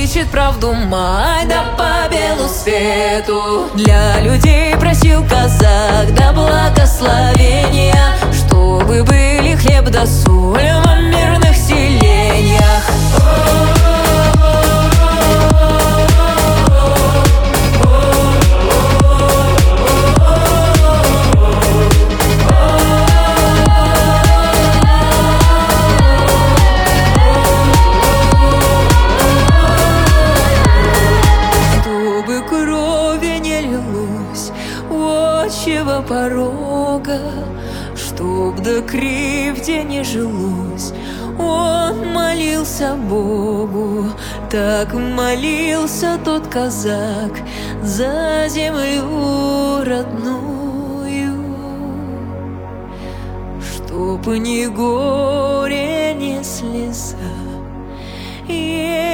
ищет правду мать, да по белу свету. Для людей просил казак, да благословения, чтобы были хлеб да соль в мирных селениях. Отчего порога, чтоб до кривде не жилось, он молился Богу. Так молился тот казак за землю родную, чтоб ни горе, ни слеза